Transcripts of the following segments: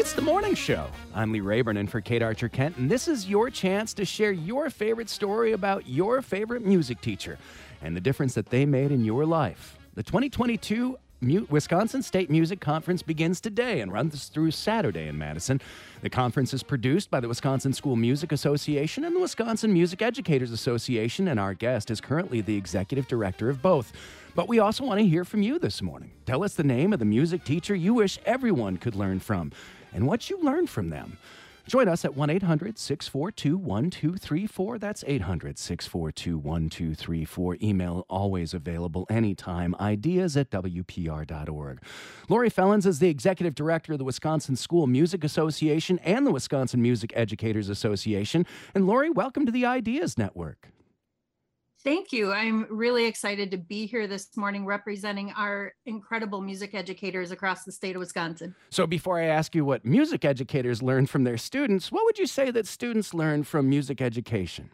It's the morning show. I'm Lee Rayburn in for Kate Archer Kent, and this is your chance to share your favorite story about your favorite music teacher and the difference that they made in your life. The 2022 Wisconsin State Music Conference begins today and runs through Saturday in Madison. The conference is produced by the Wisconsin School Music Association and the Wisconsin Music Educators Association, and our guest is currently the executive director of both. But we also want to hear from you this morning. Tell us the name of the music teacher you wish everyone could learn from and what you learned from them. Join us at 1-800-642-1234. That's 800-642-1234. Email always available anytime. ideas@wpr.org. Lori Fellens is the executive director of the Wisconsin School Music Association and the Wisconsin Music Educators Association. And Lori, welcome to the Ideas Network. Thank you. I'm really excited to be here this morning representing our incredible music educators across the state of Wisconsin. So before I ask you what music educators learn from their students, what would you say that students learn from music education?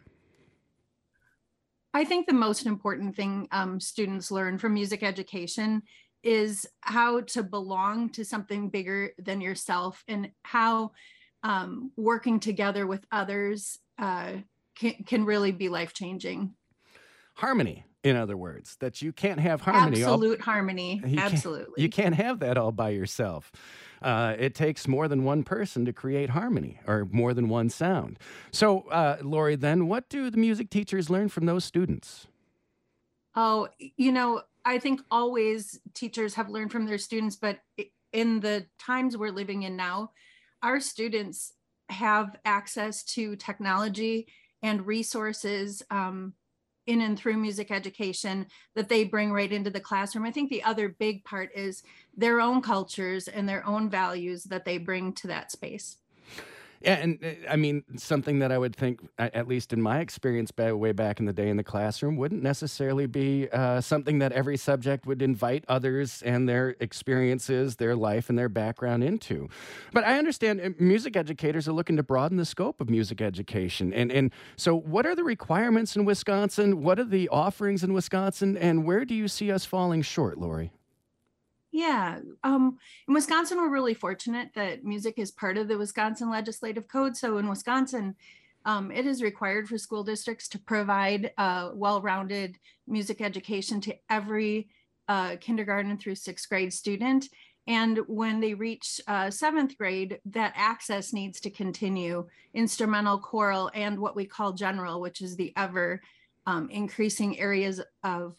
I think the most important thing students learn from music education is how to belong to something bigger than yourself, and how working together with others can really be life-changing. Harmony, in other words, that you can't have harmony. Absolute harmony. Absolutely. You can't have that all by yourself. It takes more than one person to create harmony, or more than one sound. So, Lori, then what do the music teachers learn from those students? Oh, I think always teachers have learned from their students, but in the times we're living in now, our students have access to technology and resources in and through music education that they bring right into the classroom. I think the other big part is their own cultures and their own values that they bring to that space. Yeah, and I mean, something that I would think, at least in my experience way back in the day in the classroom, wouldn't necessarily be something that every subject would invite others and their experiences, their life, and their background into. But I understand music educators are looking to broaden the scope of music education. And so what are the requirements in Wisconsin? What are the offerings in Wisconsin? And where do you see us falling short, Lori? Yeah, in Wisconsin, we're really fortunate that music is part of the Wisconsin Legislative Code. So in Wisconsin, it is required for school districts to provide well-rounded music education to every kindergarten through sixth grade student. And when they reach seventh grade, that access needs to continue. Instrumental, choral, and what we call general, which is the ever increasing areas of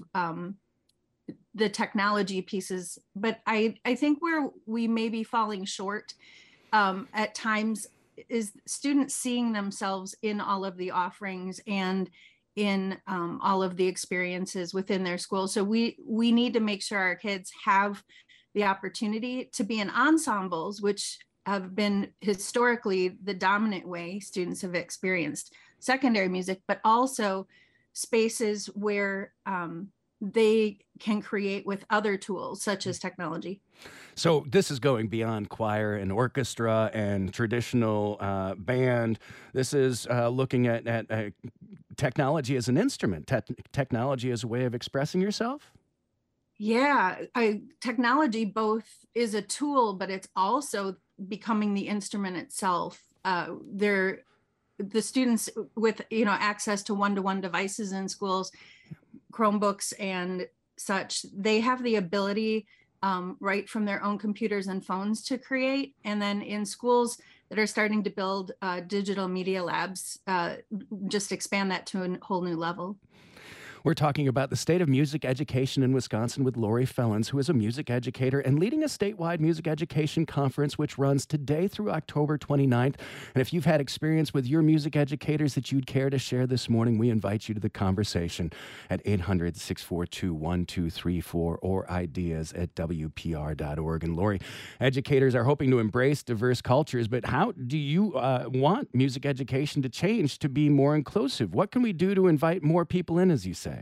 the technology pieces. But I think where we may be falling short at times is students seeing themselves in all of the offerings and in all of the experiences within their school. So we need to make sure our kids have the opportunity to be in ensembles, which have been historically the dominant way students have experienced secondary music, but also spaces where they can create with other tools such as technology. So this is going beyond choir and orchestra and traditional band. This is looking at technology as an instrument, technology as a way of expressing yourself? Yeah, technology both is a tool, but it's also becoming the instrument itself. The students with access to one-to-one devices in schools, Chromebooks and such, they have the ability right from their own computers and phones to create. And then in schools that are starting to build digital media labs, just expand that to a whole new level. We're talking about the state of music education in Wisconsin with Lori Fellens, who is a music educator and leading a statewide music education conference, which runs today through October 29th. And if you've had experience with your music educators that you'd care to share this morning, we invite you to the conversation at 800-642-1234 or ideas@wpr.org. And Lori, educators are hoping to embrace diverse cultures, but how do you want music education to change to be more inclusive? What can we do to invite more people in, as you say?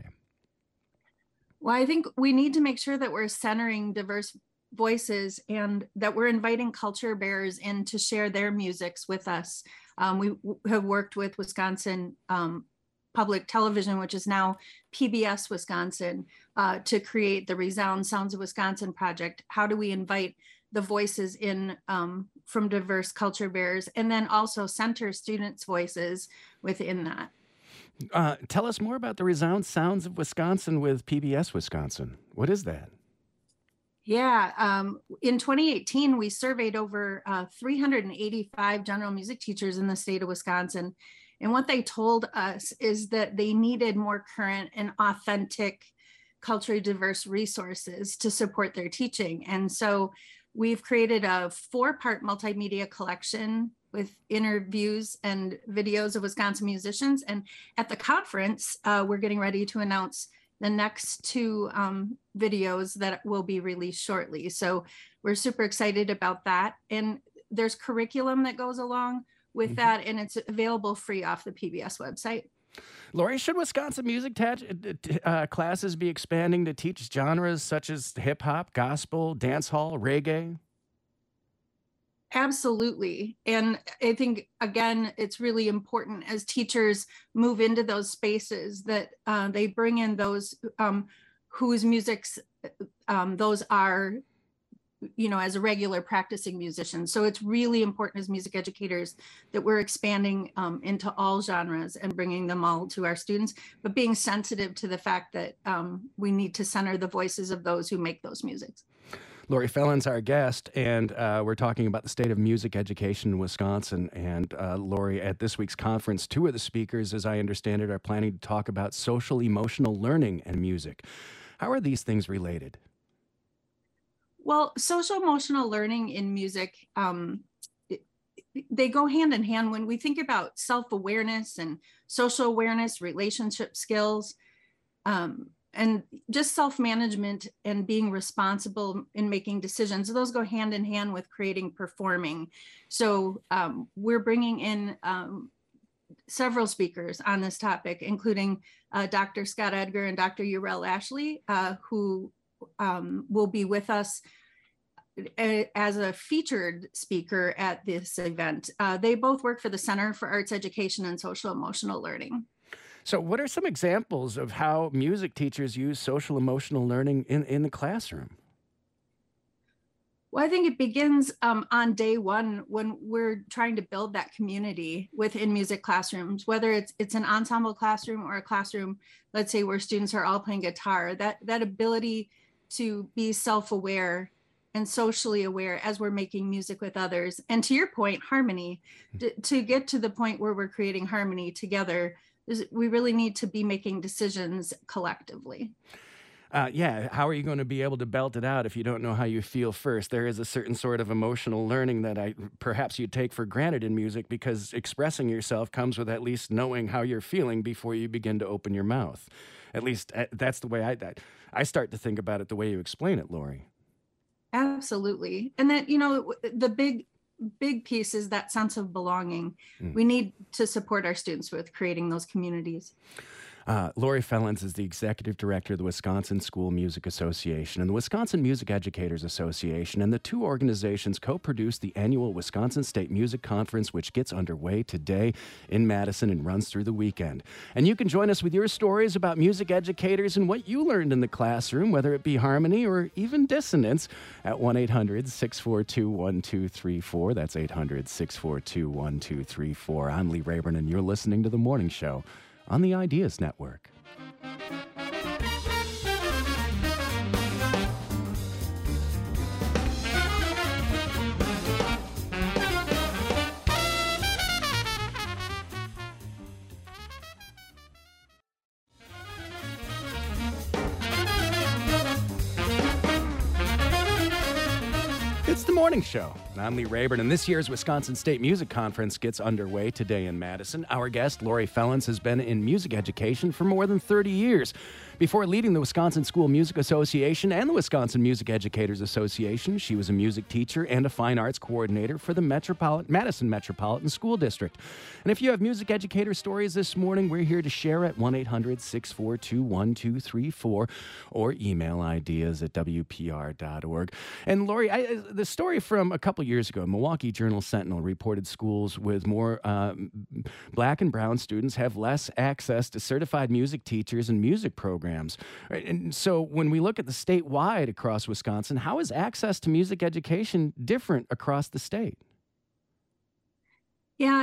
Well, I think we need to make sure that we're centering diverse voices and that we're inviting culture bearers in to share their musics with us. We have worked with Wisconsin Public Television, which is now PBS Wisconsin, to create the Resound Sounds of Wisconsin project. How do we invite the voices in from diverse culture bearers, and then also center students' voices within that. Tell us more about the Resound Sounds of Wisconsin with PBS Wisconsin. What is that? Yeah, in 2018, we surveyed over 385 general music teachers in the state of Wisconsin. And what they told us is that they needed more current and authentic, culturally diverse resources to support their teaching. And so we've created a 4-part multimedia collection with interviews and videos of Wisconsin musicians. And at the conference, we're getting ready to announce the next 2 videos that will be released shortly. So we're super excited about that. And there's curriculum that goes along with that, and it's available free off the PBS website. Lori, should Wisconsin music classes be expanding to teach genres such as hip hop, gospel, dance hall, reggae? Absolutely. And I think, again, it's really important as teachers move into those spaces that they bring in those whose musics those are, as a regular practicing musician. So it's really important as music educators that we're expanding into all genres and bringing them all to our students, but being sensitive to the fact that we need to center the voices of those who make those musics. Lori Fellin's our guest, and we're talking about the state of music education in Wisconsin. And Lori, at this week's conference, 2 of the speakers, as I understand it, are planning to talk about social emotional learning and music. How are these things related? Well, social emotional learning in music, they go hand in hand. When we think about self-awareness and social awareness, relationship skills, and just self-management and being responsible in making decisions, those go hand in hand with creating performing. So we're bringing in several speakers on this topic, including Dr. Scott Edgar and Dr. Urel Ashley, who will be with us as a featured speaker at this event. They both work for the Center for Arts Education and Social Emotional Learning. So what are some examples of how music teachers use social emotional learning in the classroom? Well, I think it begins on day one when we're trying to build that community within music classrooms, whether it's an ensemble classroom or a classroom, let's say, where students are all playing guitar. That ability to be self-aware and socially aware as we're making music with others. And to your point, harmony, to get to the point where we're creating harmony together, we really need to be making decisions collectively. How are you going to be able to belt it out if you don't know how you feel first? There is a certain sort of emotional learning that perhaps you take for granted in music, because expressing yourself comes with at least knowing how you're feeling before you begin to open your mouth. At least that's the way I start to think about it, the way you explain it, Lori. Absolutely. And that, the big piece is that sense of belonging. We need to support our students with creating those communities. Lori Fellins is the executive director of the Wisconsin School Music Association and the Wisconsin Music Educators Association, and the 2 organizations co-produce the annual Wisconsin State Music Conference, which gets underway today in Madison and runs through the weekend. And you can join us with your stories about music educators and what you learned in the classroom, whether it be harmony or even dissonance, at 1-800-642-1234. That's 800-642-1234. I'm Lee Rayburn, and you're listening to The Morning Show on the Ideas Network. It's The Morning Show. I'm Lee Rayburn, and this year's Wisconsin State Music Conference gets underway today in Madison. Our guest, Lori Fellins, has been in music education for more than 30 years. Before leading the Wisconsin School Music Association and the Wisconsin Music Educators Association, she was a music teacher and a fine arts coordinator for the Madison Metropolitan School District. And if you have music educator stories this morning, we're here to share at 1-800-642-1234 or email ideas@wpr.org. And Lori, the story from a couple years ago, Milwaukee Journal Sentinel reported schools with more Black and brown students have less access to certified music teachers and music programs. Right? And so when we look at the statewide across Wisconsin, how is access to music education different across the state? Yeah,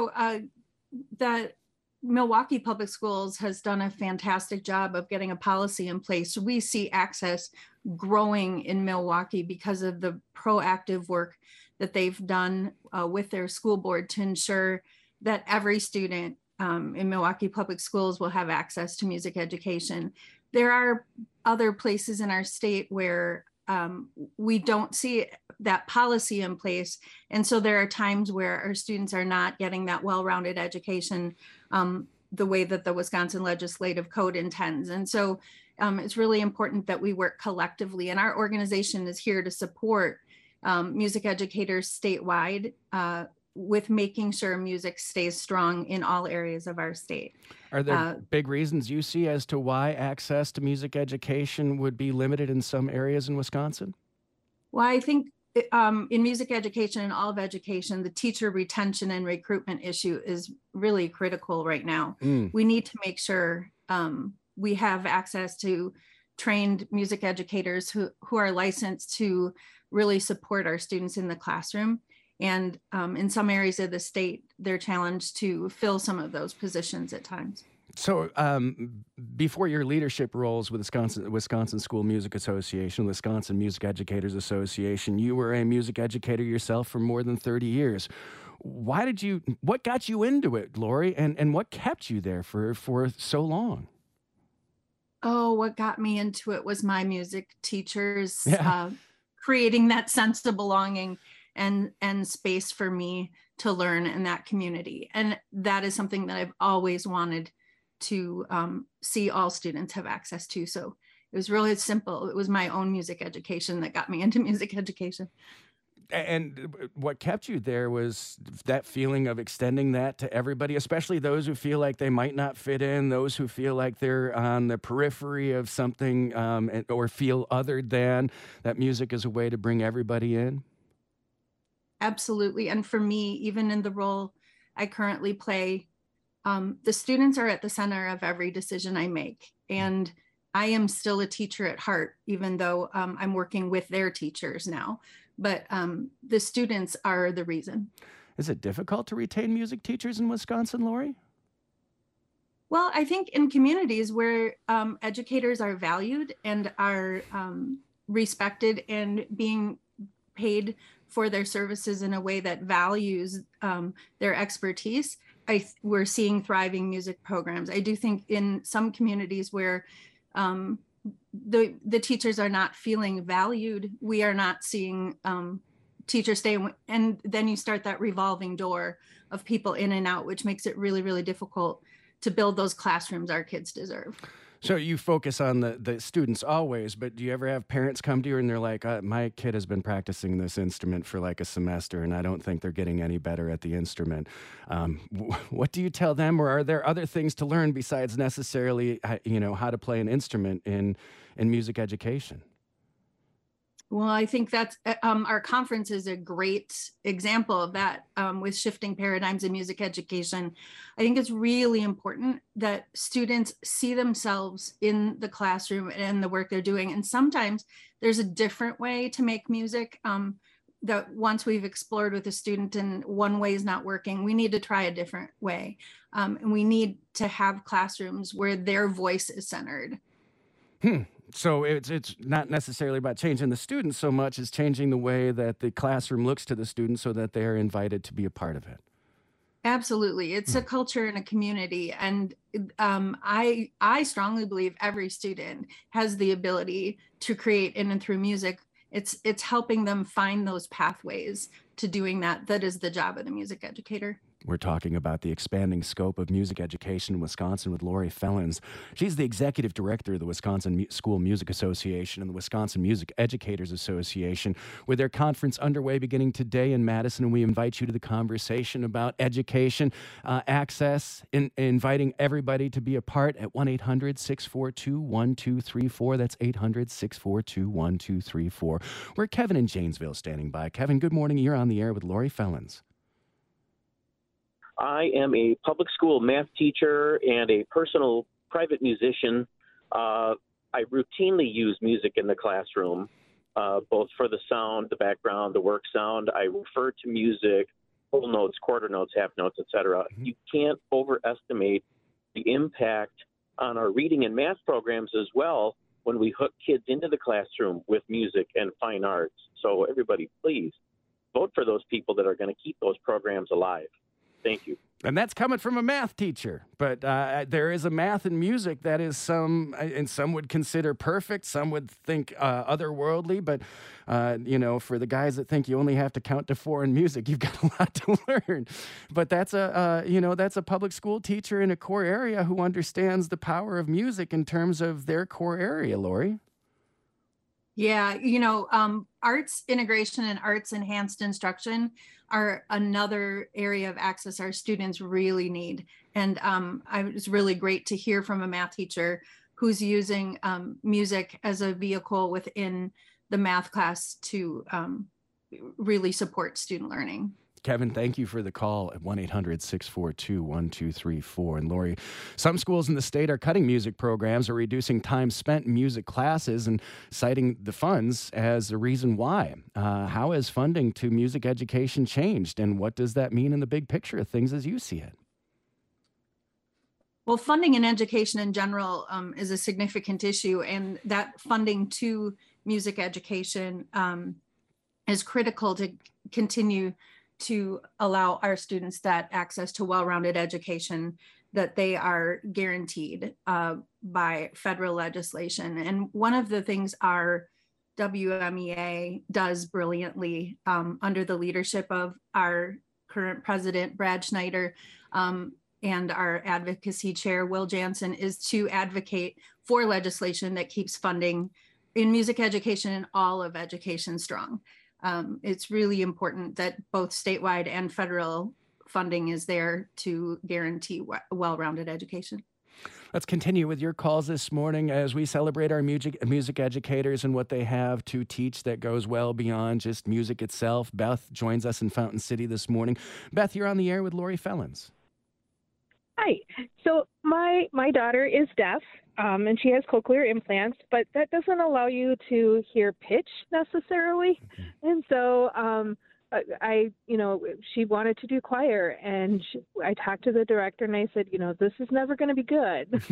that Milwaukee Public Schools has done a fantastic job of getting a policy in place. We see access growing in Milwaukee because of the proactive work that they've done with their school board to ensure that every student in Milwaukee Public Schools will have access to music education. There are other places in our state where we don't see that policy in place. And so there are times where our students are not getting that well-rounded education the way that the Wisconsin Legislative Code intends. And so it's really important that we work collectively. And our organization is here to support music educators statewide with making sure music stays strong in all areas of our state. Are there big reasons you see as to why access to music education would be limited in some areas in Wisconsin? Well, I think in music education and all of education, the teacher retention and recruitment issue is really critical right now. We need to make sure we have access to trained music educators who are licensed to really support our students in the classroom. And in some areas of the state, they're challenged to fill some of those positions at times. So before your leadership roles with Wisconsin School Music Association, Wisconsin Music Educators Association, you were a music educator yourself for more than 30 years. What got you into it, Lori, and what kept you there for so long? Oh, what got me into it was my music teachers creating that sense of belonging and space for me to learn in that community. And that is something that I've always wanted to see all students have access to. So it was really simple. It was my own music education that got me into music education. And what kept you there was that feeling of extending that to everybody, especially those who feel like they might not fit in, those who feel like they're on the periphery of something or feel other than, that music is a way to bring everybody in. Absolutely. And for me, even in the role I currently play, the students are at the center of every decision I make. And I am still a teacher at heart, even though I'm working with their teachers now. But the students are the reason. Is it difficult to retain music teachers in Wisconsin, Lori? Well, I think in communities where educators are valued and are respected and being paid for their services in a way that values their expertise, we're seeing thriving music programs. I do think in some communities where the teachers are not feeling valued, we are not seeing teachers stay, and then you start that revolving door of people in and out, which makes it really, really difficult to build those classrooms our kids deserve. So you focus on the students always, but do you ever have parents come to you and they're like, my kid has been practicing this instrument for like a semester and I don't think they're getting any better at the instrument. What do you tell them? Or are there other things to learn besides necessarily, how to play an instrument in music education? Well, I think that's our conference is a great example of that with shifting paradigms in music education. I think it's really important that students see themselves in the classroom and the work they're doing. And sometimes there's a different way to make music that once we've explored with a student and one way is not working, we need to try a different way. And we need to have classrooms where their voice is centered. So it's not necessarily about changing the students so much as changing the way that the classroom looks to the students so that they're invited to be a part of it. Absolutely. It's a culture and a community. And I strongly believe every student has the ability to create in and through music. It's helping them find those pathways to doing that. That is the job of the music educator. We're talking about the expanding scope of music education in Wisconsin with Lori Fellens. She's the executive director of the Wisconsin School Music Association and the Wisconsin Music Educators Association, with their conference underway beginning today in Madison. And we invite you to the conversation about education, access, inviting everybody to be a part at 1-800-642-1234. That's 800-642-1234. We're Kevin in Janesville standing by. Kevin, good morning. You're on the air with Lori Fellens. I am a public school math teacher and a personal private musician. I routinely use music in the classroom, both for the sound, the background, the work sound. I refer to music, whole notes, quarter notes, half notes, etc. You can't overestimate the impact on our reading and math programs as well when we hook kids into the classroom with music and fine arts. So everybody, please vote for those people that are going to keep those programs alive. Thank you. And that's coming from a math teacher. But there is a math and music that is some would consider perfect. Some would think otherworldly. But, for the guys that think you only have to count to 4 in music, you've got a lot to learn. But that's that's a public school teacher in a core area who understands the power of music in terms of their core area, Lori. Yeah, arts integration and arts enhanced instruction are another area of access our students really need. And it's really great to hear from a math teacher who's using music as a vehicle within the math class to really support student learning. Kevin, thank you for the call at 1-800-642-1234. And Lori, some schools in the state are cutting music programs or reducing time spent in music classes and citing the funds as a reason why. How has funding to music education changed, and what does that mean in the big picture of things as you see it? Well, funding in education in general is a significant issue, and that funding to music education is critical to continue to allow our students that access to well-rounded education that they are guaranteed by federal legislation. And one of the things our WMEA does brilliantly under the leadership of our current president, Brad Schneider, and our advocacy chair, Will Jansen, is to advocate for legislation that keeps funding in music education and all of education strong. It's really important that both statewide and federal funding is there to guarantee well-rounded education. Let's continue with your calls this morning as we celebrate our music educators and what they have to teach that goes well beyond just music itself. Beth joins us in Fountain City this morning. Beth, you're on the air with Lori Fellens. Hi. So my daughter is deaf, and she has cochlear implants, but that doesn't allow you to hear pitch necessarily. And so she wanted to do choir, and I talked to the director and I said, this is never going to be good.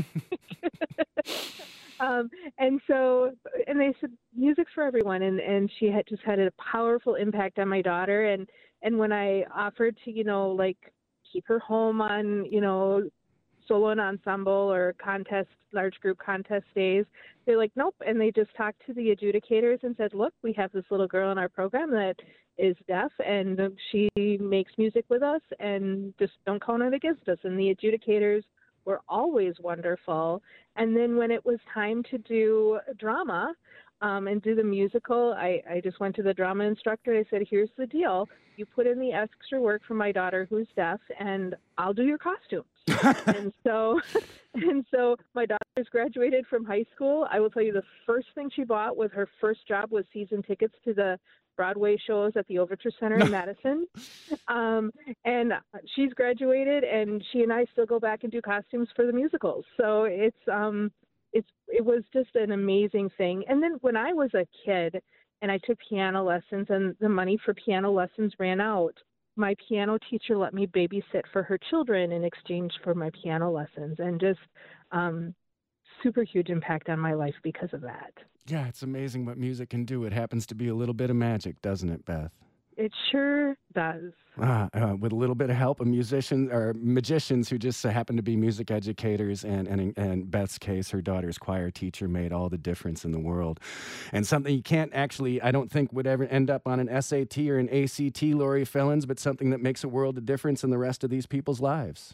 And they said, music's for everyone. And she had just had a powerful impact on my daughter. And when I offered to, keep her home on, solo and ensemble or large group contest days, they're like, nope. And they just talked to the adjudicators and said, look, we have this little girl in our program that is deaf and she makes music with us, and just don't count it against us. And the adjudicators were always wonderful. And then when it was time to do drama, and do the musical, I just went to the drama instructor. I said, here's the deal. You put in the extra work for my daughter who's deaf, and I'll do your costumes. and so my daughter's graduated from high school. I will tell you, the first thing she bought with her first job was season tickets to the Broadway shows at the Overture Center in Madison. And she's graduated, and she and I still go back and do costumes for the musicals. So it was just an amazing thing. And then when I was a kid and I took piano lessons and the money for piano lessons ran out, my piano teacher let me babysit for her children in exchange for my piano lessons, and just super huge impact on my life because of that. Yeah, it's amazing what music can do. It happens to be a little bit of magic, doesn't it, Beth? It sure does. With a little bit of help, a musician or magicians who just happen to be music educators, and in Beth's case, her daughter's choir teacher made all the difference in the world. And something you can't actually, I don't think, would ever end up on an SAT or an ACT, Lori Fellens, but something that makes a world of difference in the rest of these people's lives.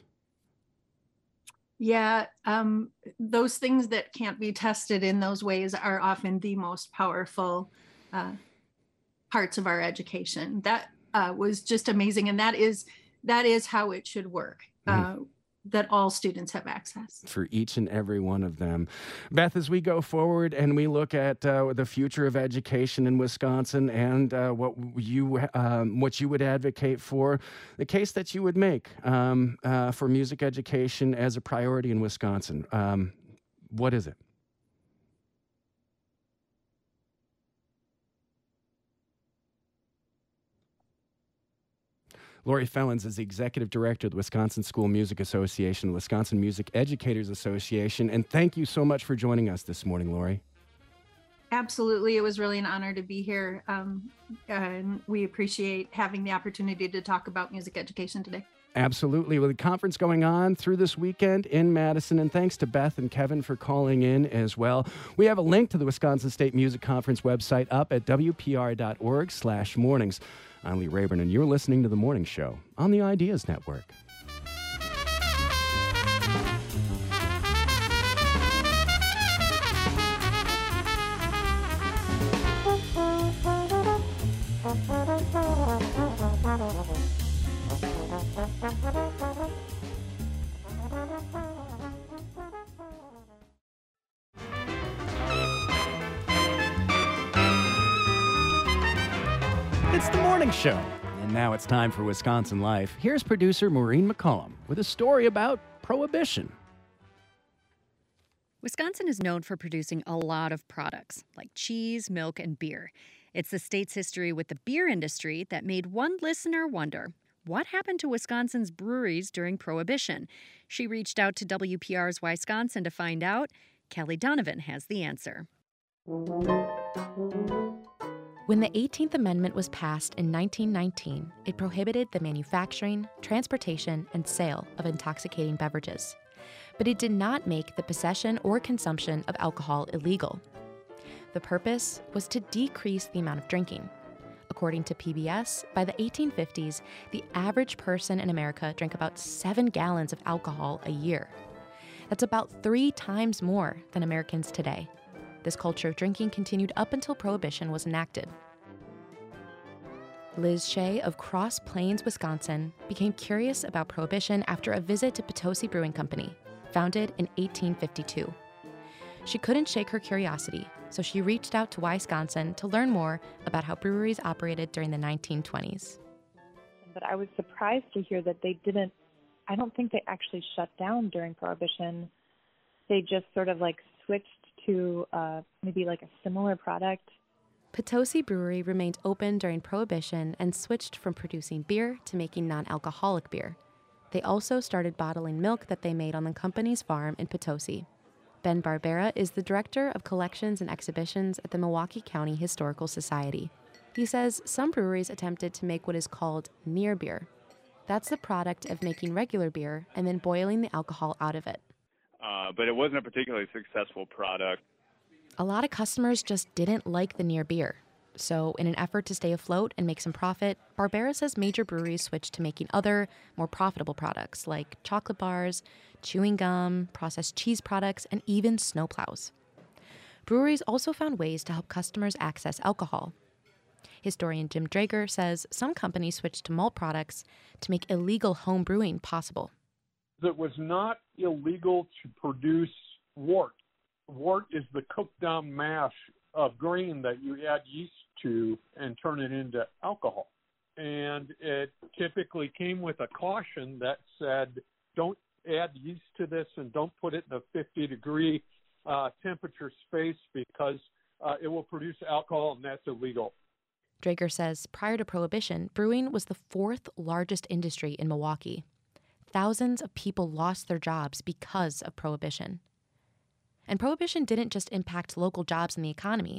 Yeah, those things that can't be tested in those ways are often the most powerful parts of our education. That was just amazing, and that is how it should work. That all students have access for each and every one of them. Beth, as we go forward and we look at the future of education in Wisconsin and what you would advocate for, the case that you would make for music education as a priority in Wisconsin, what is it? Lori Fellens is the executive director of the Wisconsin School Music Association, the Wisconsin Music Educators Association. And thank you so much for joining us this morning, Lori. Absolutely. It was really an honor to be here. And we appreciate having the opportunity to talk about music education today. Absolutely. With a conference going on through this weekend in Madison, and thanks to Beth and Kevin for calling in as well. We have a link to the Wisconsin State Music Conference website up at wpr.org/mornings. I'm Lee Rayburn, and you're listening to The Morning Show on the Ideas Network. It's The Morning Show, and now it's time for Wisconsin Life. Here's producer Maureen McCollum with a story about Prohibition. Wisconsin is known for producing a lot of products, like cheese, milk, and beer. It's the state's history with the beer industry that made one listener wonder, what happened to Wisconsin's breweries during Prohibition? She reached out to WPR's Wisconsin to find out. Kelly Donovan has the answer. When the 18th Amendment was passed in 1919, it prohibited the manufacturing, transportation, and sale of intoxicating beverages. But it did not make the possession or consumption of alcohol illegal. The purpose was to decrease the amount of drinking. According to PBS, by the 1850s, the average person in America drank about 7 gallons of alcohol a year. That's about 3 times more than Americans today. This culture of drinking continued up until Prohibition was enacted. Liz Shea of Cross Plains, Wisconsin, became curious about Prohibition after a visit to Potosi Brewing Company, founded in 1852. She couldn't shake her curiosity, so she reached out to Wisconsin to learn more about how breweries operated during the 1920s. But I was surprised to hear that they didn't, I don't think they actually shut down during Prohibition. They just sort of like switched to maybe like a similar product. Potosi Brewery remained open during Prohibition and switched from producing beer to making non-alcoholic beer. They also started bottling milk that they made on the company's farm in Potosi. Ben Barbera is the director of collections and exhibitions at the Milwaukee County Historical Society. He says some breweries attempted to make what is called near beer. That's the product of making regular beer and then boiling the alcohol out of it. But it wasn't a particularly successful product. A lot of customers just didn't like the near beer. So in an effort to stay afloat and make some profit, Barbera says major breweries switched to making other, more profitable products like chocolate bars, chewing gum, processed cheese products, and even snowplows. Breweries also found ways to help customers access alcohol. Historian Jim Drager says some companies switched to malt products to make illegal home brewing possible. It was not illegal to produce wort. Wort is the cooked down mash of grain that you add yeast to and turn it into alcohol. And it typically came with a caution that said, don't add yeast to this and don't put it in a 50-degree temperature space because it will produce alcohol, and that's illegal. Drager says prior to Prohibition, brewing was the 4th largest industry in Milwaukee. Thousands of people lost their jobs because of Prohibition. And Prohibition didn't just impact local jobs in the economy.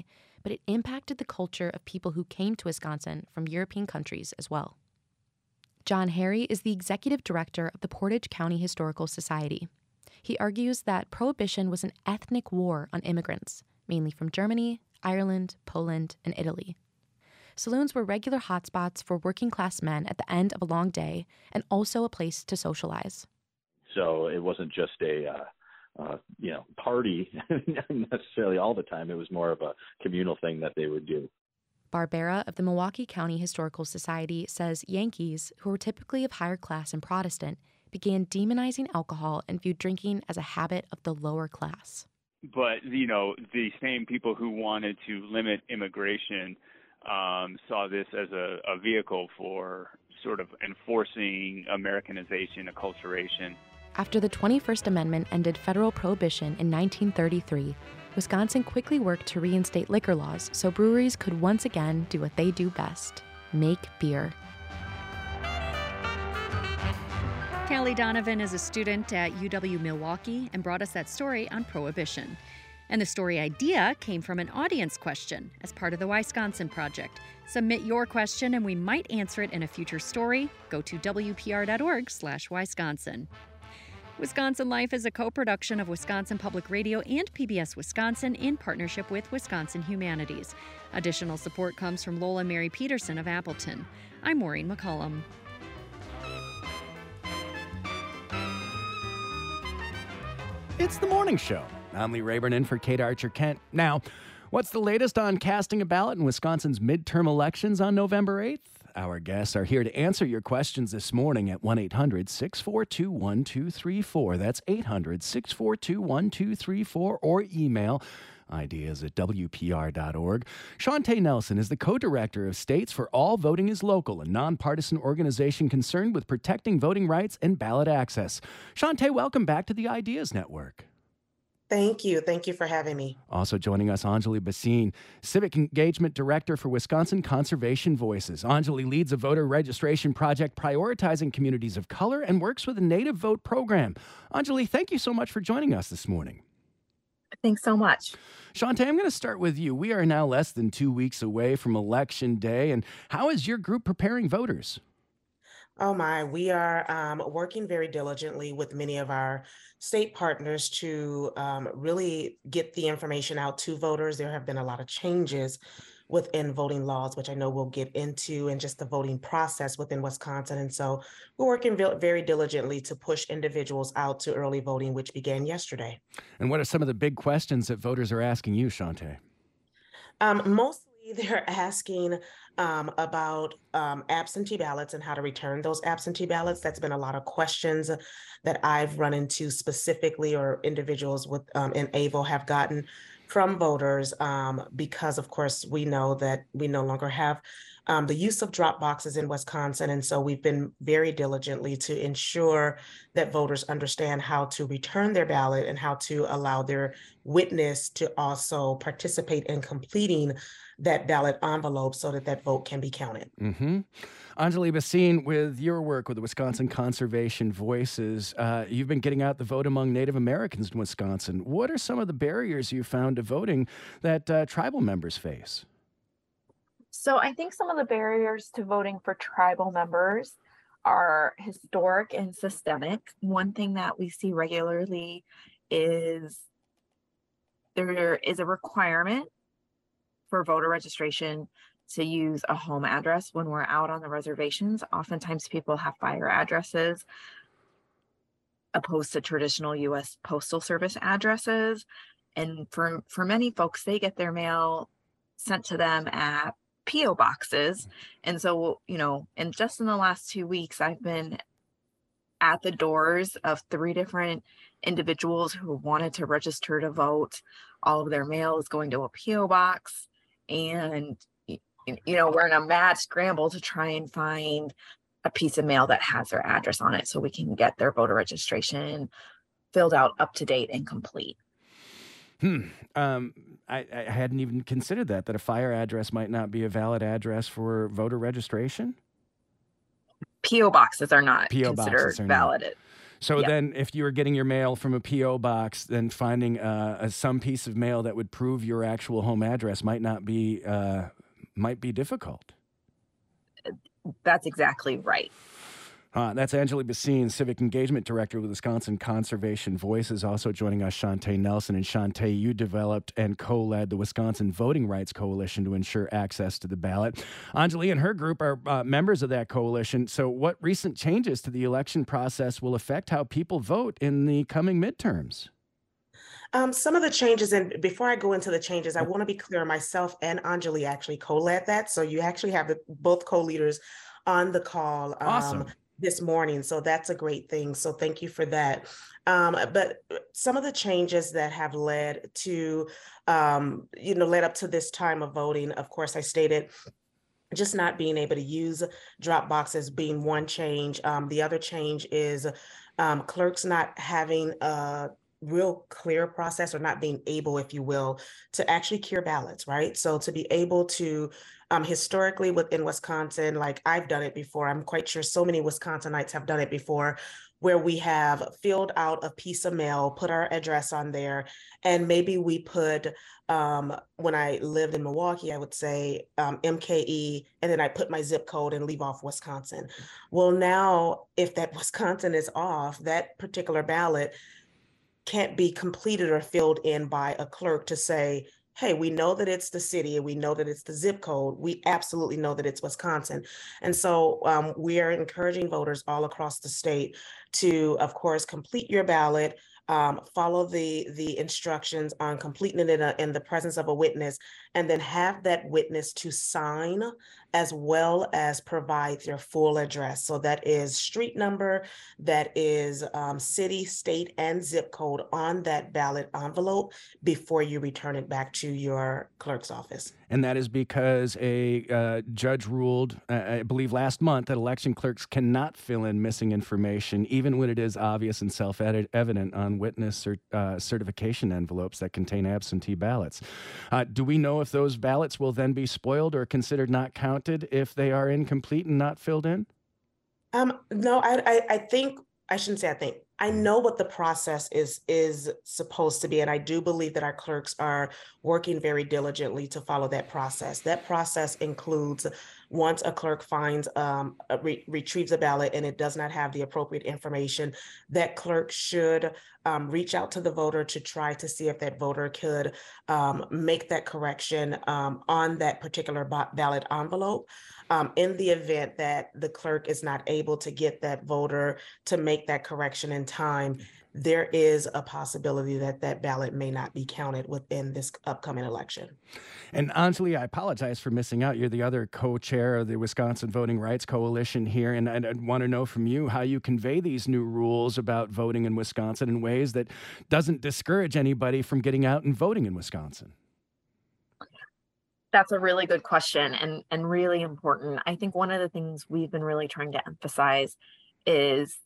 but it impacted the culture of people who came to Wisconsin from European countries as well. John Harry is the executive director of the Portage County Historical Society. He argues that Prohibition was an ethnic war on immigrants, mainly from Germany, Ireland, Poland, and Italy. Saloons were regular hotspots for working-class men at the end of a long day and also a place to socialize. So it wasn't just a party necessarily all the time. It was more of a communal thing that they would do. Barbera of the Milwaukee County Historical Society says Yankees, who were typically of higher class and Protestant, began demonizing alcohol and viewed drinking as a habit of the lower class. But, the same people who wanted to limit immigration saw this as a vehicle for sort of enforcing Americanization, acculturation. After the 21st Amendment ended federal prohibition in 1933, Wisconsin quickly worked to reinstate liquor laws so breweries could once again do what they do best: make beer. Callie Donovan is a student at UW-Milwaukee and brought us that story on Prohibition. And the story idea came from an audience question as part of the Wisconsin Project. Submit your question and we might answer it in a future story. Go to wpr.org/Wisconsin. Wisconsin Life is a co-production of Wisconsin Public Radio and PBS Wisconsin in partnership with Wisconsin Humanities. Additional support comes from Lola Mary Peterson of Appleton. I'm Maureen McCullum. It's the morning show. I'm Lee Rayburn in for Kate Archer-Kent. Now, what's the latest on casting a ballot in Wisconsin's midterm elections on November 8th? Our guests are here to answer your questions this morning at 1-800-642-1234. That's 800-642-1234 or email ideas@wpr.org. Shantae Nelson is the co-director of States for All Voting is Local, a nonpartisan organization concerned with protecting voting rights and ballot access. Shantae, welcome back to the Ideas Network. Thank you. Thank you for having me. Also joining us, Anjali Basine, Civic Engagement Director for Wisconsin Conservation Voices. Anjali leads a voter registration project prioritizing communities of color and works with a Native Vote program. Anjali, thank you so much for joining us this morning. Thanks so much. Shantae, I'm going to start with you. We are now less than 2 weeks away from Election Day, and how is your group preparing voters? Oh my, we are working very diligently with many of our state partners to really get the information out to voters. There have been a lot of changes within voting laws, which I know we'll get into, and just the voting process within Wisconsin. And so we're working very diligently to push individuals out to early voting, which began yesterday. And what are some of the big questions that voters are asking you, Shantae? Mostly they're asking about absentee ballots and how to return those absentee ballots. That's been a lot of questions that I've run into specifically, or individuals with in AVO have gotten from voters, because of course we know that we no longer have the use of drop boxes in Wisconsin. And so we've been very diligently to ensure that voters understand how to return their ballot and how to allow their witness to also participate in completing that ballot envelope so that that vote can be counted. Mm-hmm. Anjali Basine, with your work with the Wisconsin Conservation Voices, you've been getting out the vote among Native Americans in Wisconsin. What are some of the barriers you found to voting that tribal members face? So I think some of the barriers to voting for tribal members are historic and systemic. One thing that we see regularly is there is a requirement for voter registration to use a home address when we're out on the reservations. Oftentimes people have fire addresses opposed to traditional U.S. Postal Service addresses. And for many folks, they get their mail sent to them at P.O. boxes. And so, and just in the last 2 weeks, I've been at the doors of 3 different individuals who wanted to register to vote. All of their mail is going to a P.O. box. And, we're in a mad scramble to try and find a piece of mail that has their address on it so we can get their voter registration filled out up to date and complete. I hadn't even considered that a fire address might not be a valid address for voter registration. P.O. boxes are not considered valid. So then if you were getting your mail from a P.O. box, then finding some piece of mail that would prove your actual home address might be difficult. That's exactly right. That's Angela Basine, Civic Engagement Director with Wisconsin Conservation Voices. Also joining us, Shantae Nelson. And Shantae, you developed and co-led the Wisconsin Voting Rights Coalition to ensure access to the ballot. Anjali and her group are members of that coalition. So what recent changes to the election process will affect how people vote in the coming midterms? Some of the changes, and before I go into the changes, I want to be clear, myself and Anjali actually co-led that. So you actually have both co-leaders on the call. Awesome. This morning. So that's a great thing. So thank you for that. But some of the changes that have led to, led up to this time of voting, of course, I stated just not being able to use drop boxes being one change. The other change is clerks not having a real clear process, or not being able, if you will, to actually cure ballots, right? So to be able to historically within Wisconsin, like I've done it before, I'm quite sure so many Wisconsinites have done it before, where we have filled out a piece of mail, put our address on there, and maybe we put, when I lived in Milwaukee, I would say MKE, and then I put my zip code and leave off Wisconsin. Well, now if that Wisconsin is off, that particular ballot can't be completed or filled in by a clerk to say, hey, we know that it's the city and we know that it's the zip code. We absolutely know that it's Wisconsin. And so we are encouraging voters all across the state to, of course, complete your ballot, follow the instructions on completing it in the presence of a witness, and then have that witness to sign as well as provide their full address. So that is street number, that is city, state, and zip code on that ballot envelope before you return it back to your clerk's office. And that is because a judge ruled, I believe last month, that election clerks cannot fill in missing information, even when it is obvious and self-evident on witness or certification envelopes that contain absentee ballots. Do we know if those ballots will then be spoiled or considered not counted if they are incomplete and not filled in? No, I think, I shouldn't say I think. I know what the process is supposed to be, and I do believe that our clerks are working very diligently to follow that process. That process includes, once a clerk finds, retrieves a ballot and it does not have the appropriate information, that clerk should reach out to the voter to try to see if that voter could make that correction on that particular ballot envelope. In the event that the clerk is not able to get that voter to make that correction in time, there is a possibility that that ballot may not be counted within this upcoming election. And Anjali, I apologize for missing out. You're the other co-chair of the Wisconsin Voting Rights Coalition here, and I'd want to know from you how you convey these new rules about voting in Wisconsin in ways that doesn't discourage anybody from getting out and voting in Wisconsin. That's a really good question and really important. I think one of the things we've been really trying to emphasize is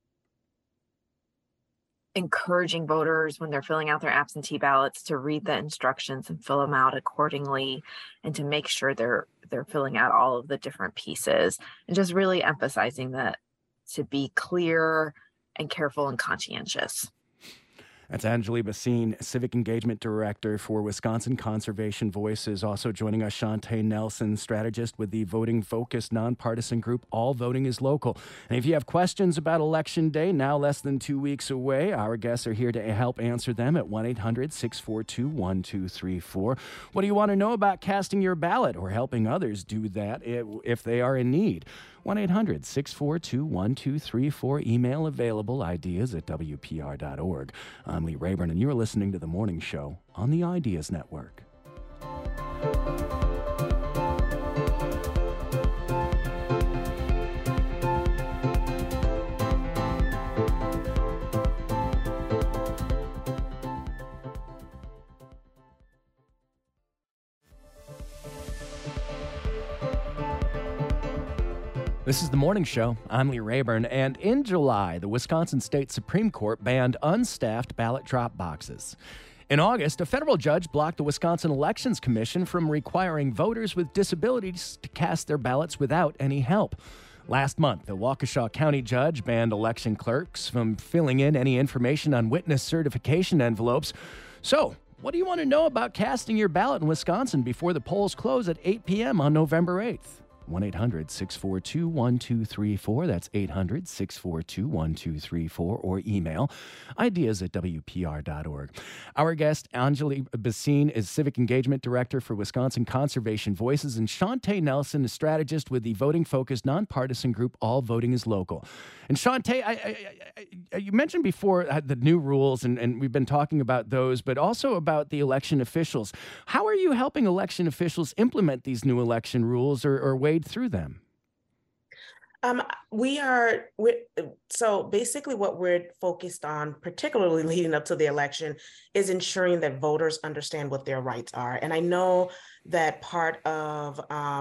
encouraging voters when they're filling out their absentee ballots to read the instructions and fill them out accordingly, and to make sure they're filling out all of the different pieces, and just really emphasizing that to be clear and careful and conscientious. That's Anjali Basine, Civic Engagement Director for Wisconsin Conservation Voices. Also joining us, Shantae Nelson, strategist with the voting-focused nonpartisan group All Voting is Local. And if you have questions about Election Day, now less than 2 weeks away, our guests are here to help answer them at 1-800-642-1234. What do you want to know about casting your ballot or helping others do that if they are in need? 1-800-642-1234. Email available, ideas at WPR.org. I'm Lee Rayburn, and you're listening to The Morning Show on the Ideas Network. This is The Morning Show. I'm Lee Rayburn, and in July, the Wisconsin State Supreme Court banned unstaffed ballot drop boxes. In August, a federal judge blocked the Wisconsin Elections Commission from requiring voters with disabilities to cast their ballots without any help. Last month, the Waukesha County judge banned election clerks from filling in any information on witness certification envelopes. So, what do you want to know about casting your ballot in Wisconsin before the polls close at 8 p.m. on November 8th? 1-800-642-1234. That's 800-642-1234. Or email ideas@wpr.org. Our guest, Anjali Bhasin, is Civic Engagement Director for Wisconsin Conservation Voices, and Shantae Nelson is strategist with the voting-focused nonpartisan group All Voting is Local. And Shantae, you mentioned before the new rules, and we've been talking about those, but also about the election officials. How are you helping election officials implement these new election rules or wade through them? So basically what we're focused on, particularly leading up to the election, is ensuring that voters understand what their rights are. And I know that part of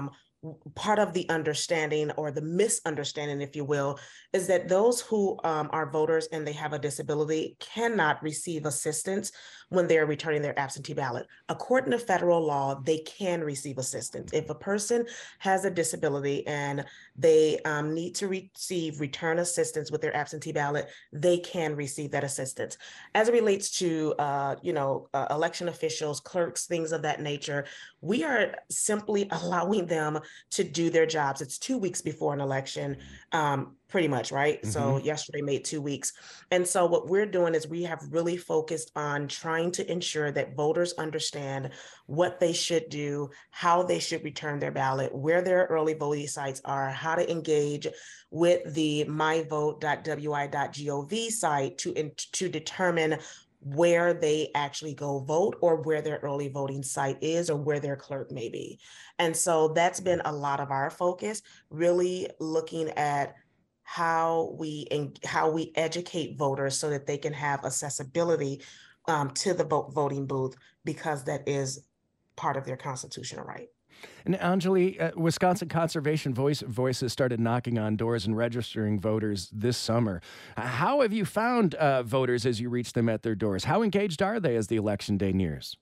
the understanding, or the misunderstanding, if you will, is that those who are voters and they have a disability cannot receive assistance when they're returning their absentee ballot. According to federal law, they can receive assistance. If a person has a disability and they need to receive return assistance with their absentee ballot, they can receive that assistance. As it relates to election officials, clerks, things of that nature, we are simply allowing them to do their jobs. It's 2 weeks before an election, pretty much, right? Mm-hmm. So yesterday made 2 weeks. And so what we're doing is we have really focused on trying to ensure that voters understand what they should do, how they should return their ballot, where their early voting sites are, how to engage with the myvote.wi.gov site to determine where they actually go vote, or where their early voting site is, or where their clerk may be. And so that's been a lot of our focus, really looking at how we educate voters so that they can have accessibility to the voting booth, because that is part of their constitutional right. And Anjali, Wisconsin Conservation Voices started knocking on doors and registering voters this summer. How have you found voters as you reach them at their doors? How engaged are they as the election day nears?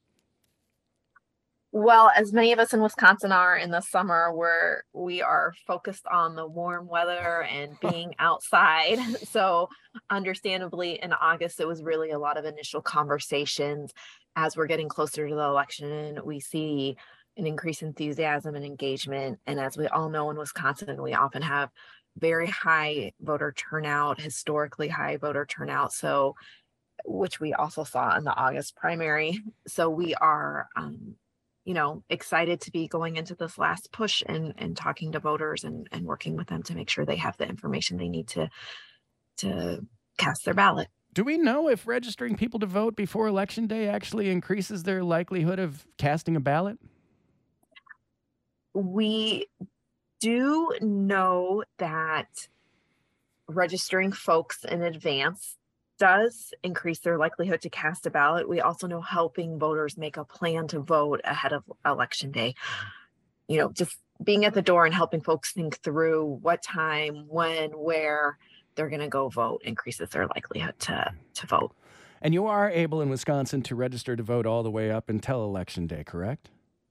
Well, as many of us in Wisconsin are in the summer, where we are focused on the warm weather and being outside. So understandably, in August, it was really a lot of initial conversations. As we're getting closer to the election, we see an increased enthusiasm and engagement. And as we all know, in Wisconsin, we often have very high voter turnout, historically high voter turnout. So, which we also saw in the August primary. So we are, excited to be going into this last push and talking to voters and working with them to make sure they have the information they need to cast their ballot. Do we know if registering people to vote before Election Day actually increases their likelihood of casting a ballot? We do know that registering folks in advance does increase their likelihood to cast a ballot. We also know helping voters make a plan to vote ahead of Election Day. Just being at the door and helping folks think through what time, when, where they're going to go vote increases their likelihood to vote. And you are able in Wisconsin to register to vote all the way up until Election Day, correct?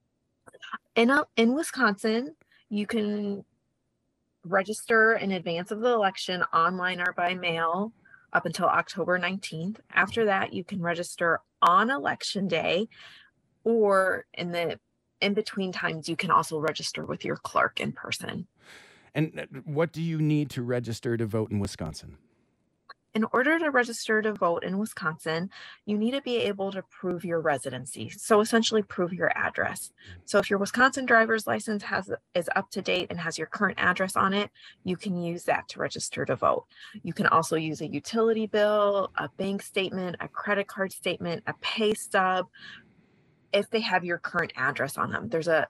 In Wisconsin, you can register in advance of the election online or by mail up until October 19th. After that, you can register on Election Day, or in between times, you can also register with your clerk in person. And what do you need to register to vote in Wisconsin? In order to register to vote in Wisconsin, you need to be able to prove your residency. So essentially prove your address. So if your Wisconsin driver's license is up to date and has your current address on it, you can use that to register to vote. You can also use a utility bill, a bank statement, a credit card statement, a pay stub, if they have your current address on them. There's a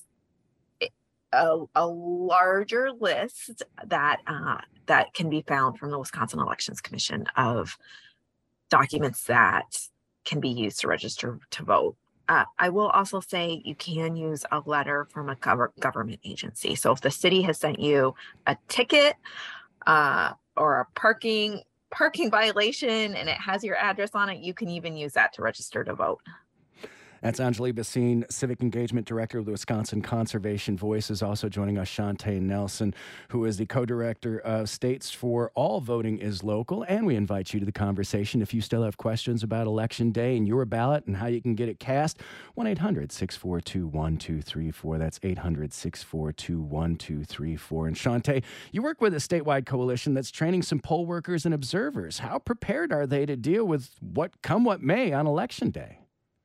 larger list that can be found from the Wisconsin Elections Commission of documents that can be used to register to vote. I will also say you can use a letter from a government agency. So if the city has sent you a ticket or a parking violation and it has your address on it, you can even use that to register to vote. That's Anjali Basine, Civic Engagement Director of the Wisconsin Conservation Voices. Also joining us, Shantae Nelson, who is the co-director of States for All Voting is Local. And we invite you to the conversation if you still have questions about Election Day and your ballot and how you can get it cast. 1-800-642-1234. That's 800-642-1234. And Shantae, you work with a statewide coalition that's training some poll workers and observers. How prepared are they to deal with what may on Election Day?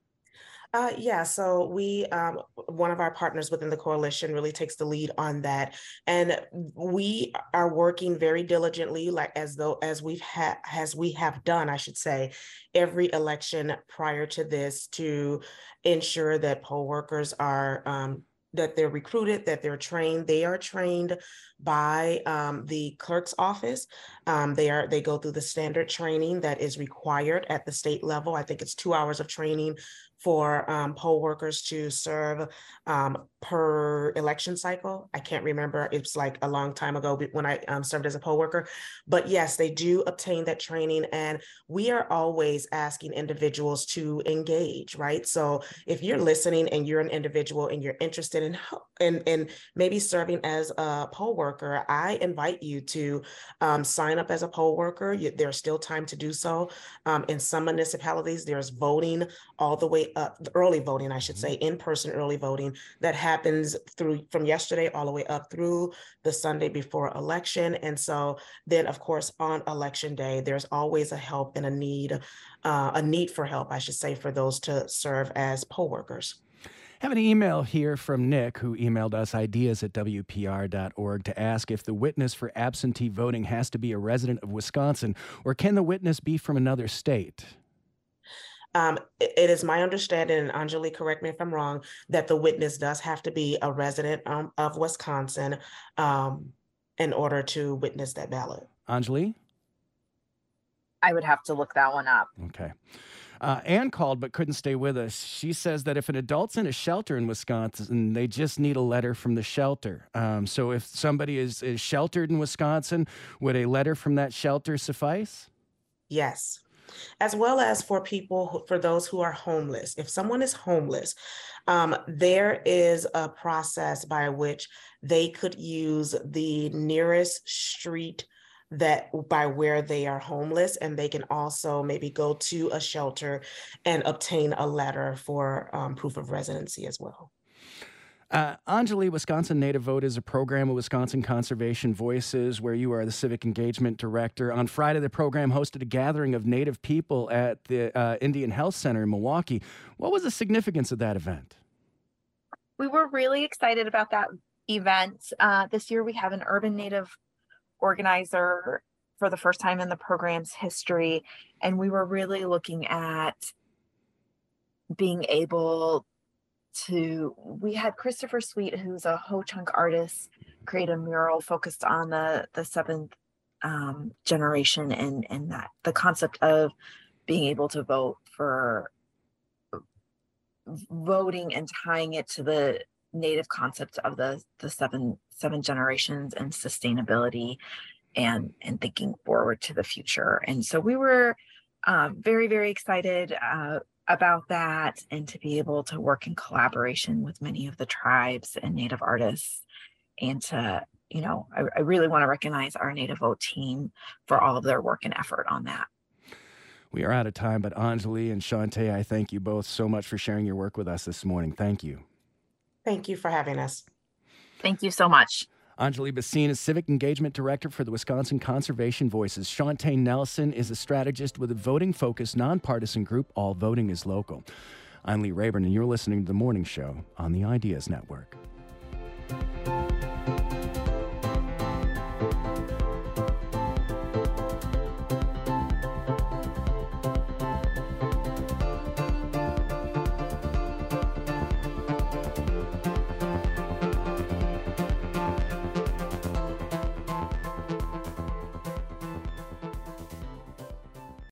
So we, one of our partners within the coalition really takes the lead on that. And we are working very diligently, like as we have done, I should say, every election prior to this to ensure that poll workers are that they're recruited, that they're trained. They are trained by the clerk's office. They go through the standard training that is required at the state level. I think it's 2 hours of training for poll workers to serve per election cycle. I can't remember. It's like a long time ago when I served as a poll worker. But yes, they do obtain that training. And we are always asking individuals to engage, right? So if you're listening and you're an individual and you're interested in maybe serving as a poll worker, I invite you to sign up as a poll worker. There's still time to do so. In some municipalities, there's voting all the way up, early voting, I should say, in-person early voting that happens from yesterday all the way up through the Sunday before election. And so then, of course, on Election Day, there's always a help and a need for help, I should say, for those to serve as poll workers. I have an email here from Nick, who emailed us ideas@wpr.org to ask if the witness for absentee voting has to be a resident of Wisconsin, or can the witness be from another state? It is my understanding, and Anjali, correct me if I'm wrong, that the witness does have to be a resident of Wisconsin in order to witness that ballot. Anjali? I would have to look that one up. Okay. Ann called but couldn't stay with us. She says that if an adult's in a shelter in Wisconsin, they just need a letter from the shelter. So if somebody is sheltered in Wisconsin, would a letter from that shelter suffice? Yes. As well as for those who are homeless. If someone is homeless, there is a process by which they could use the nearest street by where they are homeless, and they can also maybe go to a shelter and obtain a letter for proof of residency as well. Anjali, Wisconsin Native Vote is a program of Wisconsin Conservation Voices where you are the Civic Engagement Director. On Friday, the program hosted a gathering of Native people at the Indian Health Center in Milwaukee. What was the significance of that event? We were really excited about that event. This year, we have an urban Native organizer for the first time in the program's history, and we were really looking at being able we had Christopher Sweet, who's a Ho-Chunk artist, create a mural focused on the seventh generation and that the concept of being able to vote for voting and tying it to the Native concept of the seven generations and sustainability and thinking forward to the future. And so we were very, very excited about that, and to be able to work in collaboration with many of the tribes and Native artists, and to, I really want to recognize our Native Vote team for all of their work and effort on that. We are out of time, but Anjali and Shantae, I thank you both so much for sharing your work with us this morning. Thank you. Thank you for having us. Thank you so much. Anjali Basine is Civic Engagement Director for the Wisconsin Conservation Voices. Shantae Nelson is a strategist with a voting-focused, nonpartisan group, All Voting is Local. I'm Lee Rayburn, and you're listening to The Morning Show on the Ideas Network.